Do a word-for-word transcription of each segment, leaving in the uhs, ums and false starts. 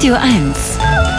Radio eins.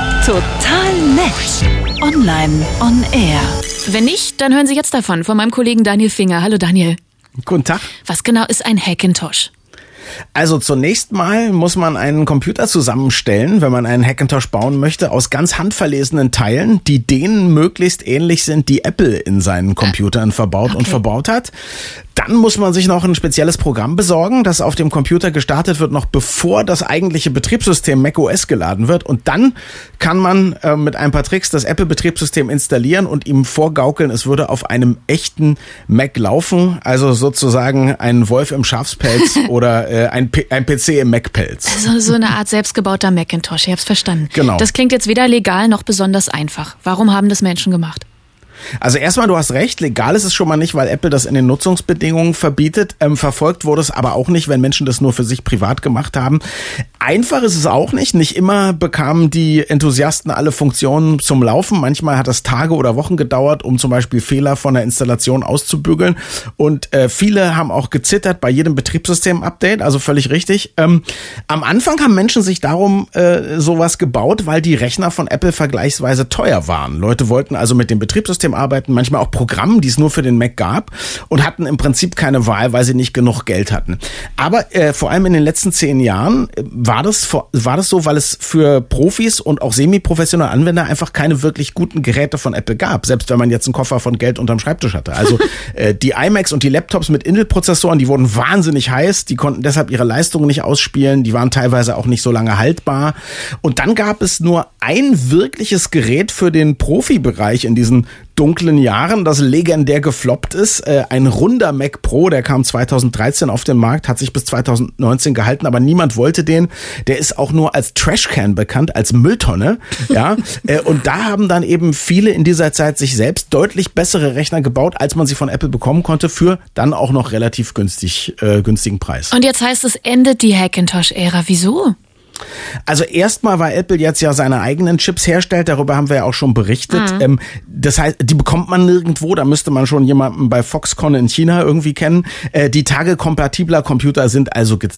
Total nett. Online on air. Wenn nicht, dann hören Sie jetzt davon, von meinem Kollegen Daniel Finger. Hallo Daniel. Guten Tag. Was genau ist ein Hackintosh? Also zunächst mal muss man einen Computer zusammenstellen, wenn man einen Hackintosh bauen möchte, aus ganz handverlesenen Teilen, die denen möglichst ähnlich sind, die Apple in seinen Computern verbaut okay. und verbaut hat. Dann muss man sich noch ein spezielles Programm besorgen, das auf dem Computer gestartet wird, noch bevor das eigentliche Betriebssystem macOS geladen wird. Und dann kann man äh, mit ein paar Tricks das Apple-Betriebssystem installieren und ihm vorgaukeln, es würde auf einem echten Mac laufen. Also sozusagen ein Wolf im Schafspelz oder äh, ein, P- ein P C im Mac-Pelz. Also so eine Art selbstgebauter Macintosh, ich hab's verstanden. Genau. Das klingt jetzt weder legal noch besonders einfach. Warum haben das Menschen gemacht? Also erstmal, du hast recht, legal ist es schon mal nicht, weil Apple das in den Nutzungsbedingungen verbietet. Ähm, verfolgt wurde es aber auch nicht, wenn Menschen das nur für sich privat gemacht haben. Einfach ist es auch nicht. Nicht immer bekamen die Enthusiasten alle Funktionen zum Laufen. Manchmal hat es Tage oder Wochen gedauert, um zum Beispiel Fehler von der Installation auszubügeln. Und äh, viele haben auch gezittert bei jedem Betriebssystem-Update, also völlig richtig. Ähm, am Anfang haben Menschen sich darum äh, sowas gebaut, weil die Rechner von Apple vergleichsweise teuer waren. Leute wollten also mit dem Betriebssystem arbeiten, manchmal auch Programmen, die es nur für den Mac gab und hatten im Prinzip keine Wahl, weil sie nicht genug Geld hatten. Aber äh, vor allem in den letzten zehn Jahren äh, war das war das so, weil es für Profis und auch semi-professionelle Anwender einfach keine wirklich guten Geräte von Apple gab, selbst wenn man jetzt einen Koffer von Geld unterm Schreibtisch hatte. Also äh, die iMacs und die Laptops mit Intel-Prozessoren, die wurden wahnsinnig heiß, die konnten deshalb ihre Leistungen nicht ausspielen, die waren teilweise auch nicht so lange haltbar. Und dann gab es nur ein wirkliches Gerät für den Profibereich in diesen dunklen Jahren, das legendär gefloppt ist. Äh, ein runder Mac Pro, der kam zweitausenddreizehn auf den Markt, hat sich bis zweitausendneunzehn gehalten, aber niemand wollte den. Der ist auch nur als Trashcan bekannt, als Mülltonne. Ja, äh, und da haben dann eben viele in dieser Zeit sich selbst deutlich bessere Rechner gebaut, als man sie von Apple bekommen konnte, für dann auch noch relativ günstig, äh, günstigen Preis. Und jetzt heißt es, endet die Hackintosh-Ära. Wieso? Also erstmal, weil Apple jetzt ja seine eigenen Chips herstellt, darüber haben wir ja auch schon berichtet. Mhm. Ähm, das heißt, die bekommt man nirgendwo, da müsste man schon jemanden bei Foxconn in China irgendwie kennen. Äh, die Tage kompatibler Computer sind also ge-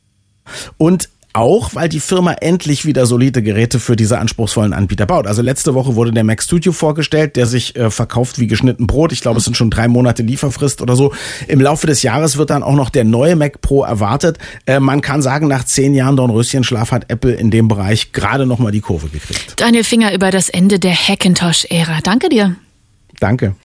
und auch, weil die Firma endlich wieder solide Geräte für diese anspruchsvollen Anbieter baut. Also letzte Woche wurde der Mac Studio vorgestellt, der sich äh, verkauft wie geschnitten Brot. Ich glaube, es sind schon drei Monate Lieferfrist oder so. Im Laufe des Jahres wird dann auch noch der neue Mac Pro erwartet. Äh, man kann sagen, nach zehn Jahren Dornröschenschlaf hat Apple in dem Bereich gerade noch mal die Kurve gekriegt. Daniel Finger über das Ende der Hackintosh-Ära. Danke dir. Danke.